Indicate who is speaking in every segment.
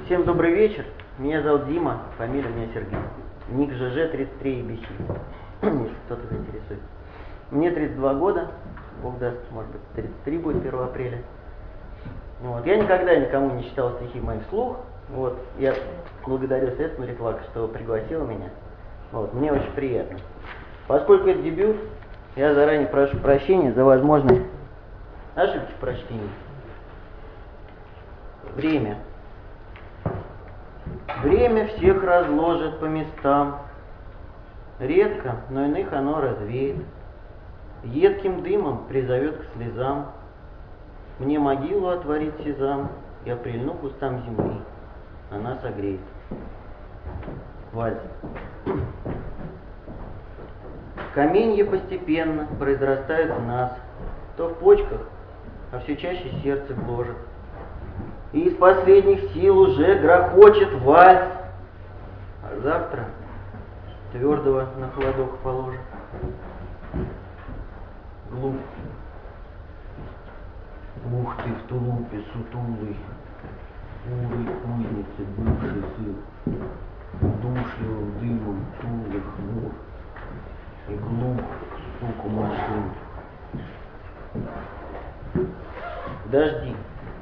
Speaker 1: Всем добрый вечер. Меня зовут Дима, фамилия у меня Сергей. Ник ЖЖ33ABC, если кто-то заинтересует. Мне 32 года, Бог даст, может быть, 33 будет 1 апреля. Вот. Я никогда никому не читал стихи моих вслух. Вот. Я благодарю Следственную Рекламу, что пригласила меня. Вот. Мне очень приятно. Поскольку это дебют, я заранее прошу прощения за возможные ошибки в прочтении. Время. Время всех разложит по местам. Редко, но иных оно развеет. Едким дымом призовет к слезам. Мне могилу отворит сезам. Я прильну к устам земли. Она согреет. Вальс. Каменья постепенно произрастают в нас. То в почках, а все чаще сердце гложет. И из последних сил уже грохочет вальс. А завтра твердого на холодок положит. Глуп. Ух ты, в тулупе сутулый, бурой кузницы бывший сын, душливым дымом чуждых хмур, и глух к стуку машин. Дожди.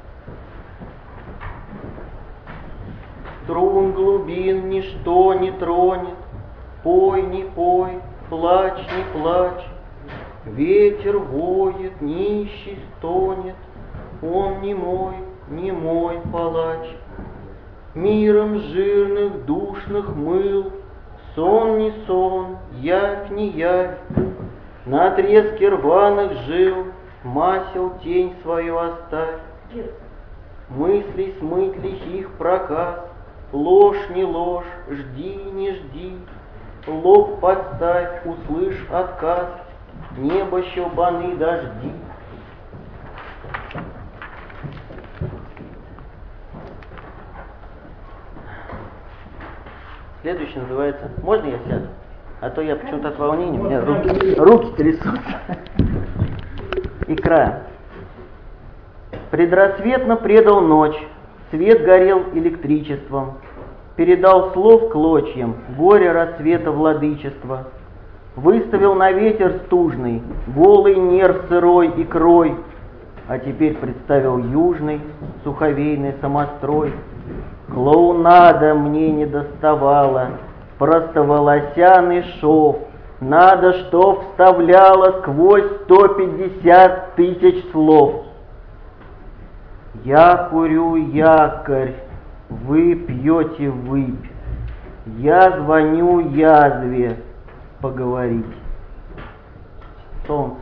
Speaker 1: Струн глубин ничто не тронет, пой, не пой, плачь, не плачь. Ветер воет, нищий стонет, он не мой палач. Миром жирных душных мыл, сон не сон, явь не явь. На отрезке рваных жил, масел тень свою оставь. Мыслей смыть лихих проказ, ложь не ложь, жди не жди. Лоб подставь, услышь отказ, небо щелбаны дожди. Следующий называется «Можно я сяду?» А то я почему-то от волнения, у меня руки трясутся. Икра. Предрассветно предал ночь, свет горел электричеством, передал слов клочьям, горе рассвета владычества, выставил на ветер стужный, голый нерв сырой икрой, а теперь представил южный, суховейный самострой. Клоунада мне не доставала, простоволосяный шов, надо, чтоб вставляла сквозь 150 тысяч слов. Я курю якорь, вы пьете выпь, я звоню язве поговорить. Солнце.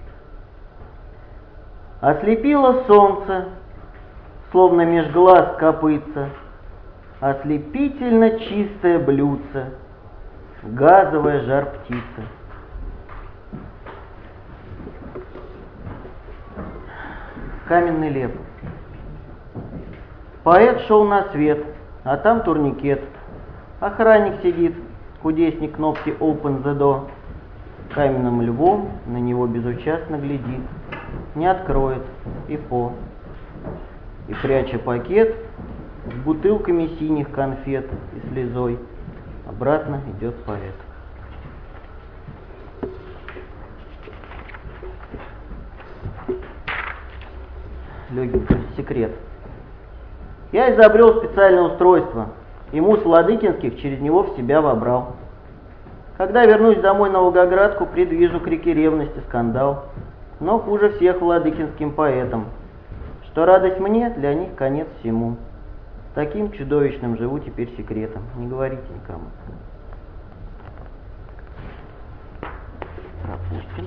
Speaker 1: Ослепило солнце, словно меж глаз копытца, ослепительно чистое блюдце, газовая жар-птица. Каменный лев. Поэт шел на свет, а там турникет. Охранник сидит, кудесник кнопки Open the Door. Каменным львом на него безучастно глядит, не откроет и по. И пряча пакет с бутылками синих конфет и слезой, обратно идет поэт. Легенько. Секрет. Я изобрел специальное устройство, и муж Владыкинских через него в себя вобрал. Когда вернусь домой на Волгоградку, предвижу крики ревности, скандал. Но хуже всех владыкинским поэтам, что радость мне, для них конец всему. Таким чудовищным живу теперь секретом, не говорите никому. Пропустим.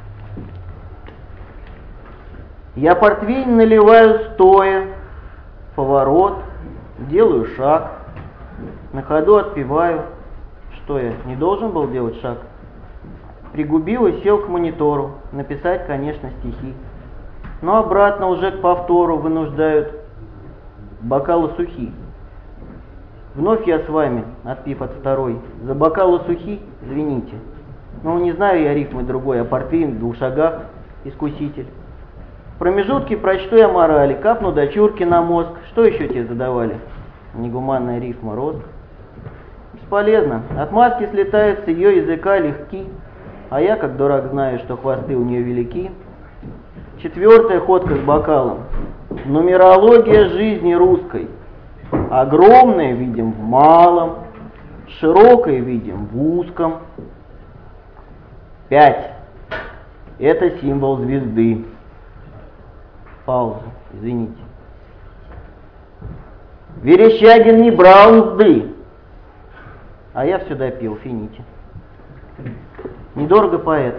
Speaker 1: Я портвейн наливаю стоя, поворот, делаю шаг, на ходу отпеваю. Что я, не должен был делать шаг? Пригубил и сел к монитору, написать, конечно, стихи. Но обратно уже к повтору вынуждают бокалы сухи. Вновь я с вами, отпив от второй, за бокалы сухи, извините. Ну, не знаю я рифмы другой, а портвейн в 2 шагах, искуситель. В промежутке прочту я морали, капну дочурки на мозг. Что еще тебе задавали? негуманная рифма рост. Бесполезно. Отмазки слетают с ее языка легки, а я, как дурак, знаю, что хвосты у нее велики. Четвертая ходка с бокалом. Нумерология жизни русской. Огромное видим в малом, широкое видим в узком. 5. Это символ звезды. Пауза, извините. Верещагин не брал мзды, а я все допил, фините. Недорого поэт.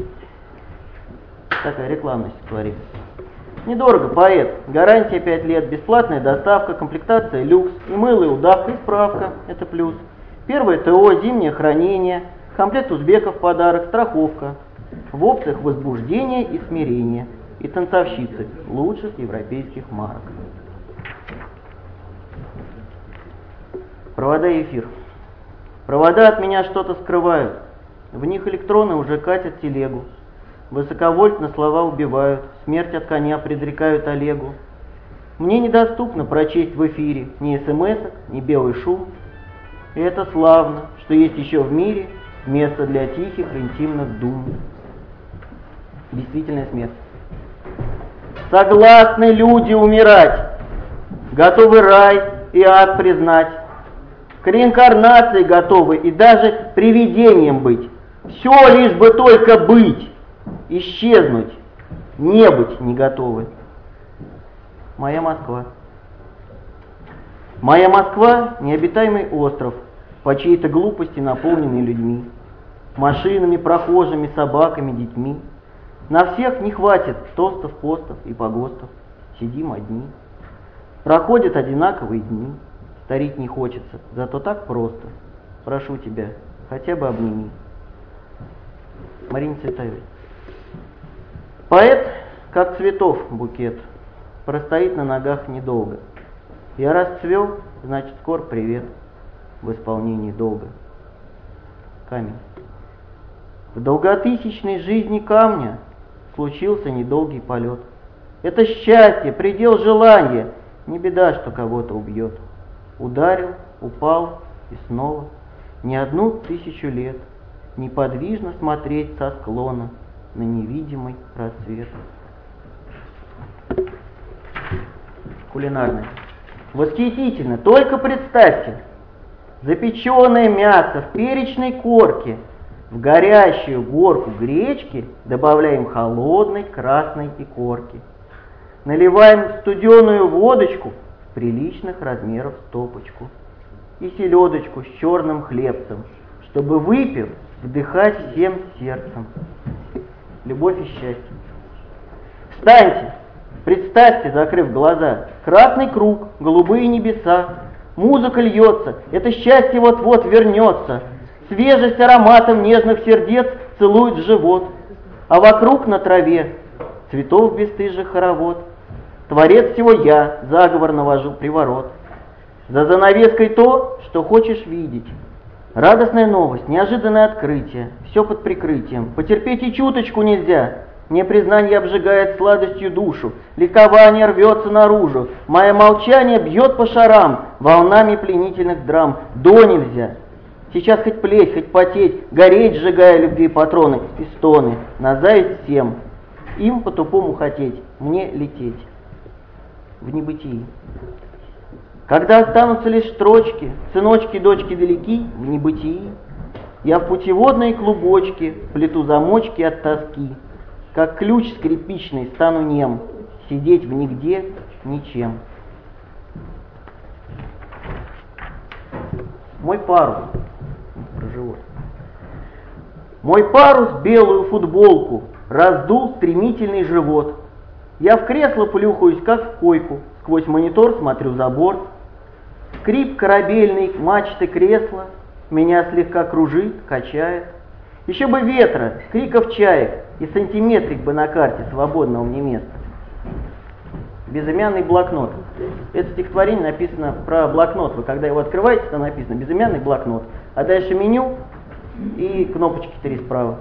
Speaker 1: Такая рекламность творит. Недорого поэт. Гарантия 5 лет, бесплатная доставка, комплектация люкс, и мыло, и удавка, и справка. Это плюс. Первое ТО, зимнее хранение, комплект узбеков подарок, страховка. В опциях возбуждение и смирение. И танцовщицы лучших европейских марок. Провода и эфир. Провода от меня что-то скрывают. В них электроны уже катят телегу. Высоковольтно слова убивают. Смерть от коня предрекают Олегу. Мне недоступно прочесть в эфире ни смс-ок, ни белый шум. И это славно, что есть еще в мире место для тихих интимных дум. Действительная смерть. Согласны люди умирать, готовы рай и ад признать, к реинкарнации готовы и даже привидением быть. Все лишь бы только быть, исчезнуть, не быть не готовы. Моя Москва. Моя Москва — необитаемый остров, по чьей-то глупости наполненный людьми, машинами, прохожими, собаками, детьми. На всех не хватит тостов, постов и погостов. Сидим одни. Проходят одинаковые дни. Старить не хочется, зато так просто. Прошу тебя, хотя бы обними. Марина Цветаева. Поэт, как цветов букет, простоит на ногах недолго. Я расцвел, значит, скоро привет в исполнении долга. Камень. В долготысячной жизни камня случился недолгий полет. Это счастье, предел желания, не беда, что кого-то убьет. Ударил, упал и снова, не 1000 лет, неподвижно смотреть со склона на невидимый рассвет. Кулинарное. Восхитительно, только представьте, запеченное мясо в перечной корке, в горящую горку гречки добавляем холодной красной икорки. Наливаем студеную водочку в приличных размеров стопочку. И селедочку с черным хлебцем, чтобы, выпив, вдыхать всем сердцем. Любовь и счастье. Встаньте, представьте, закрыв глаза, красный круг, голубые небеса. Музыка льется, это счастье вот-вот вернется. Свежесть ароматом нежных сердец целует в живот, а вокруг на траве цветов бесстыжих хоровод. Творец всего я, заговор навожу, приворот. За занавеской то, что хочешь видеть. Радостная новость, неожиданное открытие, все под прикрытием. Потерпеть и чуточку нельзя. Непризнание обжигает сладостью душу, ликование рвется наружу. Мое молчание бьет по шарам волнами пленительных драм. До нельзя. Сейчас хоть плеть, хоть потеть, гореть, сжигая любви патроны и стоны. На зависть всем, им по-тупому хотеть, мне лететь в небытии. Когда останутся лишь строчки, сыночки, дочки далеки, в небытии, я в путеводные клубочки плету замочки от тоски, как ключ скрипичный стану нем, сидеть в нигде ничем. Мой парус. Про живот. Мой парус белую футболку раздул стремительный живот. Я в кресло плюхаюсь, как в койку, сквозь монитор смотрю за борт. Скрип корабельной мачты кресла меня слегка кружит, качает. Еще бы ветра, криков чаек и сантиметрик бы на карте свободного мне места. Безымянный блокнот. Это стихотворение написано про блокнот. Вы когда его открываете, там написано безымянный блокнот. А дальше меню и кнопочки 3 справа.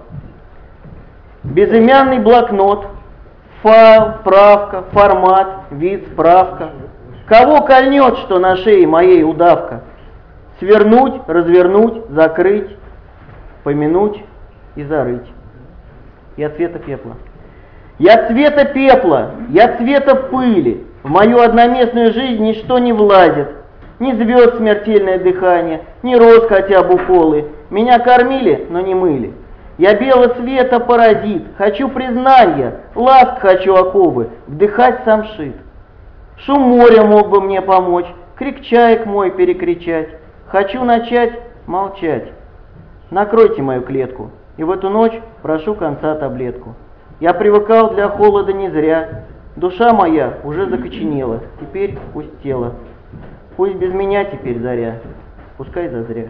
Speaker 1: Безымянный блокнот. Файл, справка, формат, вид, справка. Кого кольнет, что на шее моей удавка? Свернуть, развернуть, закрыть, помянуть и зарыть. Я цвета пепла. Я цвета пепла, я цвета пыли. В мою одноместную жизнь ничто не влазит. Ни звезд смертельное дыхание, ни роз хотя бы уколы. Меня кормили, но не мыли. Я белого цвета паразит, хочу признания, ласк хочу оковы, вдыхать самшит. Шум моря мог бы мне помочь, крик чаек мой перекричать. Хочу начать молчать. Накройте мою клетку, и в эту ночь прошу конца таблетку. Я привыкал для холода не зря, душа моя уже закоченела, теперь пусть тело. Пусть без меня теперь заря, пускай зазря.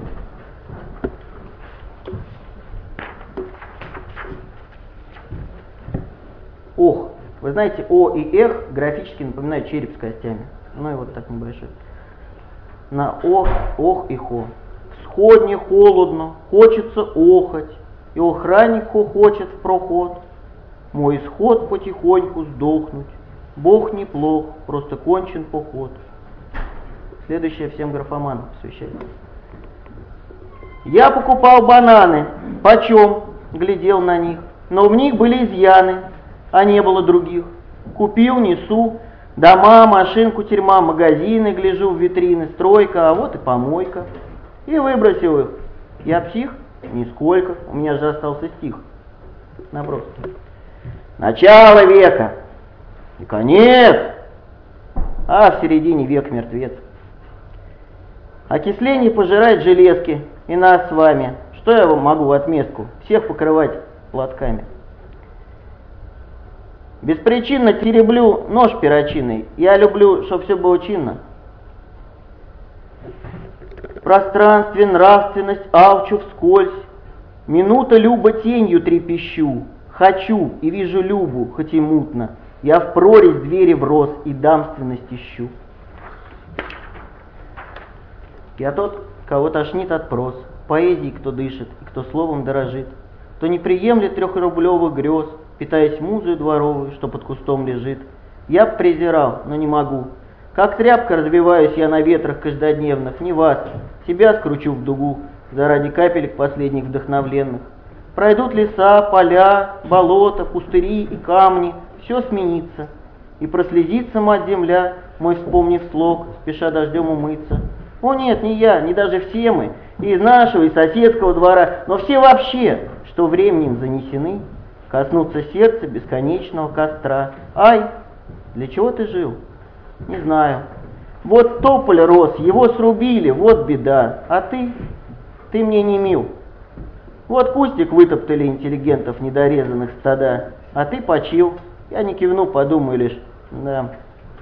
Speaker 1: Ох, вы знаете, О и Эх графически напоминают череп с костями. Ну и вот так небольшой. На Ох, Ох и Хо. Сходне холодно, хочется охоть, и охранник хохочет в проход. Мой исход потихоньку сдохнуть. Бог неплох, просто кончен поход. Следующее всем графоманам посвящается. Я покупал бананы, почем, глядел на них, но в них были изъяны, а не было других. Купил, несу, дома, машинку, тюрьма, магазины, гляжу в витрины, стройка, а вот и помойка. И выбросил их. Я псих? Нисколько, у меня же остался стих. Наброски. Начало века и конец, а в середине век мертвец. Окисление пожирает железки и нас с вами. Что я вам могу в отместку? Всех покрывать платками. Беспричинно тереблю нож перочинный. Я люблю, чтоб все было чинно. В пространстве нравственность алчу вскользь. Минута любо тенью трепещу. Хочу и вижу Любу, хоть и мутно. Я в прорезь двери врос и дамственность ищу. Я тот, кого тошнит от прос, поэзии, кто дышит и кто словом дорожит, кто не приемлет 3-рублевых грез, питаясь музою дворовой, что под кустом лежит. Я б презирал, но не могу. Как тряпка развиваюсь я на ветрах каждодневных, не вас, себя скручу в дугу, заради капелек последних вдохновленных. Пройдут леса, поля, болота, пустыри и камни, все сменится. И прослезится мать-земля, мой вспомнив слог, спеша дождем умыться. О нет, не я, не даже все мы, и из нашего, и соседского двора, но все вообще, что временем занесены, коснуться сердца бесконечного костра. Ай, для чего ты жил? Не знаю. Вот тополь рос, его срубили, вот беда, а ты мне не мил. Вот кустик вытоптали интеллигентов недорезанных стада, а ты почил. Я не кивну, подумаю лишь, да.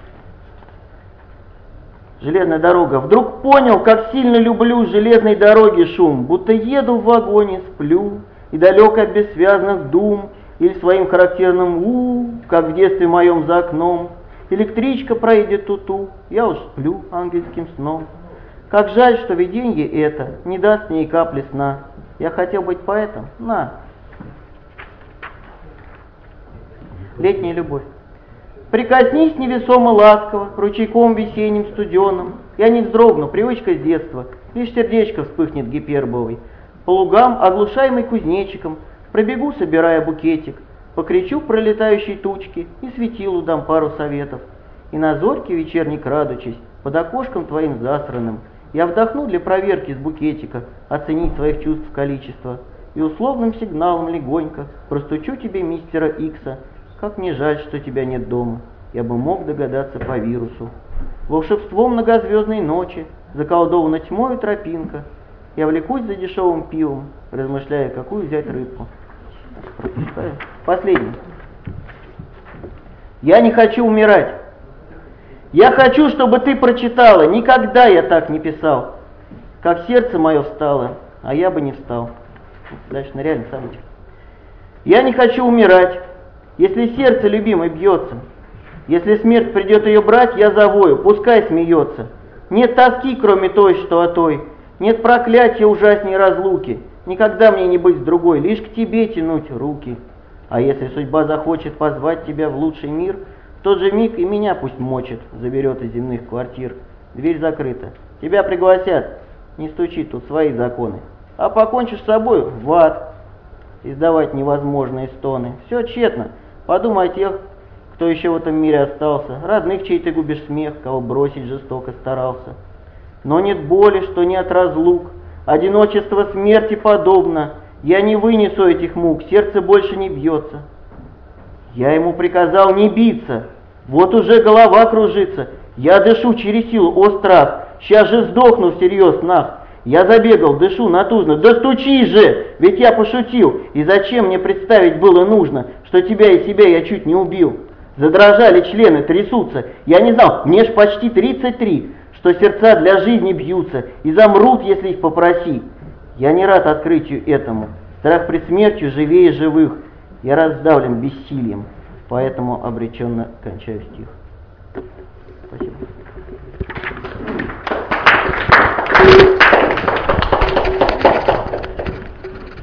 Speaker 1: Железная дорога. Вдруг понял, как сильно люблю железной дороги шум, будто еду в вагоне, сплю, и далеко от бессвязных дум, или своим характерным у, как в детстве моем за окном. Электричка проедет ту-ту, я уж сплю ангельским сном. Как жаль, что виденье это не даст мне и капли сна. Я хотел быть поэтом? На. Летняя любовь. Прикоснись невесомо ласково, ручейком весенним студеным. Я не вздрогну, привычка с детства, лишь сердечко вспыхнет гипербовой. По лугам, оглушаемый кузнечиком, пробегу, собирая букетик, покричу пролетающей тучки и светилу дам пару советов. И на зорьке вечерней крадучись, под окошком твоим засранным, я вдохну для проверки с букетика, оценить своих чувств количество, и условным сигналом легонько простучу тебе мистера Икса. Как мне жаль, что тебя нет дома, я бы мог догадаться по вирусу. Волшебством многозвездной ночи заколдована тьмою тропинка. Я влекусь за дешевым пивом, размышляя, какую взять рыбку. Последний. Я не хочу умирать. Я хочу, чтобы ты прочитала. Никогда я так не писал. Как сердце мое встало, а я бы не встал. Дальше на реальных событиях. Я не хочу умирать. Если сердце любимой бьется, если смерть придет ее брать, я завою, пускай смеется. Нет тоски, кроме той, что о той. Нет проклятия ужасней разлуки. Никогда мне не быть с другой, лишь к тебе тянуть руки. А если судьба захочет позвать тебя в лучший мир, в тот же миг и меня пусть мочит, заберет из земных квартир. Дверь закрыта. Тебя пригласят. Не стучи, тут свои законы. А покончишь с собой — в ад. Издавать невозможные стоны. Все тщетно. Подумай о тех, кто еще в этом мире остался. Родных, чей ты губишь смех, кого бросить жестоко старался. Но нет боли, что нет разлук. Одиночество смерти подобно. Я не вынесу этих мук, сердце больше не бьется. Я ему приказал не биться. Вот уже голова кружится. Я дышу через силу, о страх. Сейчас же сдохну всерьез, нах. Я забегал, дышу натужно. Да стучи же, ведь я пошутил. И зачем мне представить было нужно, что тебя и себя я чуть не убил? Задрожали члены, трясутся. Я не знал, мне ж почти 33, что сердца для жизни бьются и замрут, если их попроси. Я не рад открытию этому. Страх пред смертью живее живых. Я раздавлен бессилием, поэтому обреченно кончаю стих. Спасибо.